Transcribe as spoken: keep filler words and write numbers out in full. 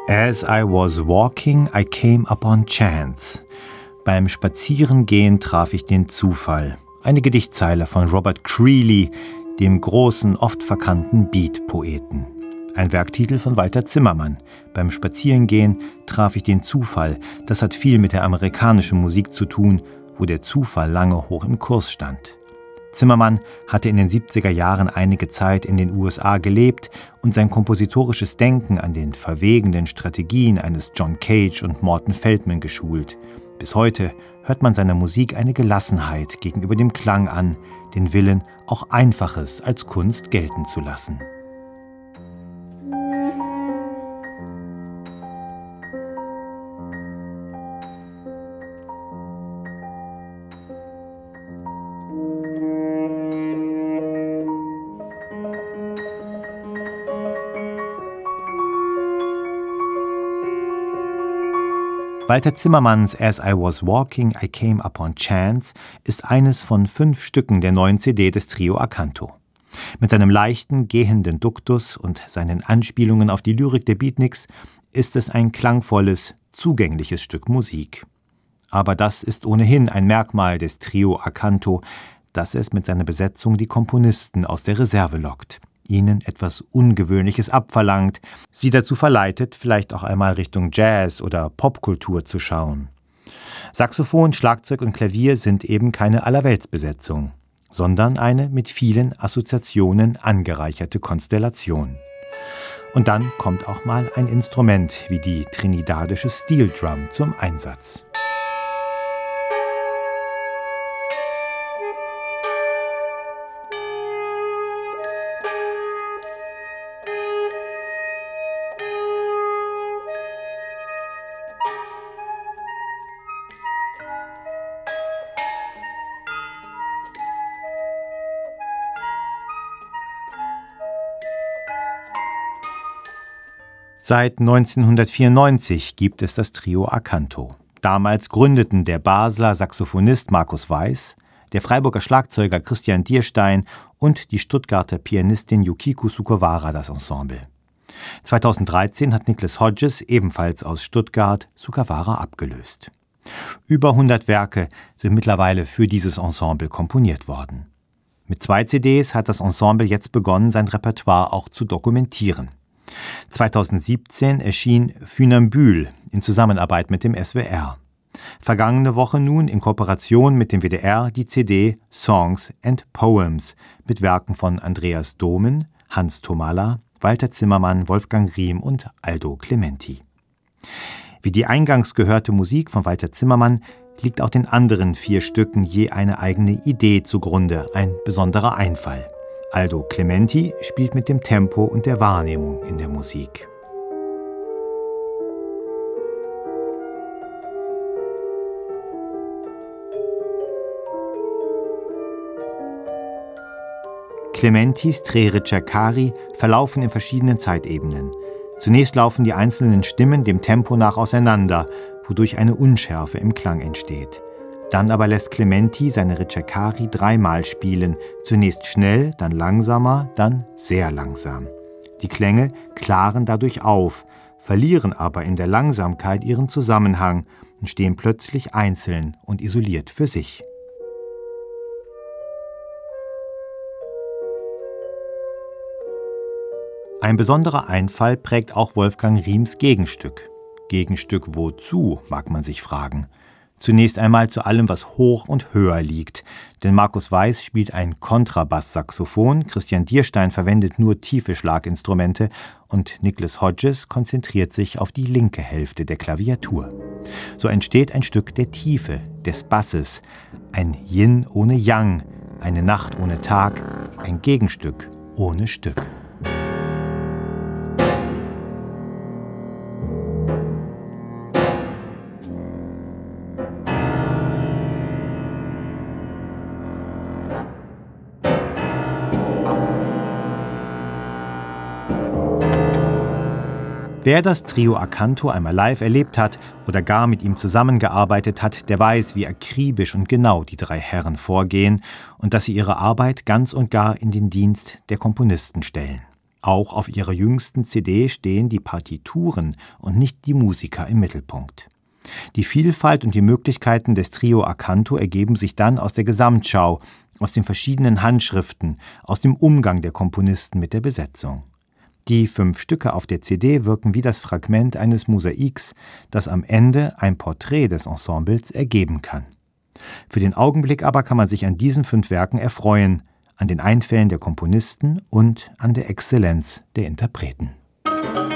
As I was walking, I came upon chance. Beim Spazierengehen traf ich den Zufall. Eine Gedichtzeile von Robert Creeley, dem großen, oft verkannten Beat-Poeten. Ein Werktitel von Walter Zimmermann. Beim Spazierengehen traf ich den Zufall. Das hat viel mit der amerikanischen Musik zu tun, wo der Zufall lange hoch im Kurs stand. Zimmermann hatte in den siebziger Jahren einige Zeit in den U S A gelebt und sein kompositorisches Denken an den verwegenen Strategien eines John Cage und Morton Feldman geschult. Bis heute hört man seiner Musik eine Gelassenheit gegenüber dem Klang an, den Willen, auch Einfaches als Kunst gelten zu lassen. Walter Zimmermanns As I Was Walking, I Came Upon Chance ist eines von fünf Stücken der neuen C D des Trio Acanto. Mit seinem leichten, gehenden Duktus und seinen Anspielungen auf die Lyrik der Beatniks ist es ein klangvolles, zugängliches Stück Musik. Aber das ist ohnehin ein Merkmal des Trio Acanto, dass es mit seiner Besetzung die Komponisten aus der Reserve lockt, ihnen etwas Ungewöhnliches abverlangt, sie dazu verleitet, vielleicht auch einmal Richtung Jazz oder Popkultur zu schauen. Saxophon, Schlagzeug und Klavier sind eben keine Allerweltsbesetzung, sondern eine mit vielen Assoziationen angereicherte Konstellation. Und dann kommt auch mal ein Instrument wie die trinidadische Steel Drum zum Einsatz. Seit neunzehnhundertvierundneunzig gibt es das Trio Acanto. Damals gründeten der Basler Saxophonist Markus Weiss, der Freiburger Schlagzeuger Christian Dierstein und die Stuttgarter Pianistin Yukiko Sukawara das Ensemble. zweitausenddreizehn hat Nicholas Hodges, ebenfalls aus Stuttgart, Sukawara abgelöst. Über hundert Werke sind mittlerweile für dieses Ensemble komponiert worden. Mit zwei C Ds hat das Ensemble jetzt begonnen, sein Repertoire auch zu dokumentieren. zweitausendsiebzehn erschien Funambule in Zusammenarbeit mit dem S W R. Vergangene Woche nun in Kooperation mit dem W D R die C D Songs and Poems mit Werken von Andreas Domen, Hans Thomalla, Walter Zimmermann, Wolfgang Riem und Aldo Clementi. Wie die eingangs gehörte Musik von Walter Zimmermann liegt auch den anderen vier Stücken je eine eigene Idee zugrunde, ein besonderer Einfall. Aldo Clementi spielt mit dem Tempo und der Wahrnehmung in der Musik. Clementis Tre Ricercari verlaufen in verschiedenen Zeitebenen. Zunächst laufen die einzelnen Stimmen dem Tempo nach auseinander, wodurch eine Unschärfe im Klang entsteht. Dann aber lässt Clementi seine Ricercari dreimal spielen, zunächst schnell, dann langsamer, dann sehr langsam. Die Klänge klaren dadurch auf, verlieren aber in der Langsamkeit ihren Zusammenhang und stehen plötzlich einzeln und isoliert für sich. Ein besonderer Einfall prägt auch Wolfgang Riems Gegenstück. Gegenstück wozu, mag man sich fragen. Zunächst einmal zu allem, was hoch und höher liegt. Denn Markus Weiss spielt ein Kontrabass-Saxophon, Christian Dierstein verwendet nur tiefe Schlaginstrumente und Nicholas Hodges konzentriert sich auf die linke Hälfte der Klaviatur. So entsteht ein Stück der Tiefe, des Basses, ein Yin ohne Yang, eine Nacht ohne Tag, ein Gegenstück ohne Stück. Wer das Trio Acanto einmal live erlebt hat oder gar mit ihm zusammengearbeitet hat, der weiß, wie akribisch und genau die drei Herren vorgehen und dass sie ihre Arbeit ganz und gar in den Dienst der Komponisten stellen. Auch auf ihrer jüngsten C D stehen die Partituren und nicht die Musiker im Mittelpunkt. Die Vielfalt und die Möglichkeiten des Trio Acanto ergeben sich dann aus der Gesamtschau, aus den verschiedenen Handschriften, aus dem Umgang der Komponisten mit der Besetzung. Die fünf Stücke auf der C D wirken wie das Fragment eines Mosaiks, das am Ende ein Porträt des Ensembles ergeben kann. Für den Augenblick aber kann man sich an diesen fünf Werken erfreuen, an den Einfällen der Komponisten und an der Exzellenz der Interpreten.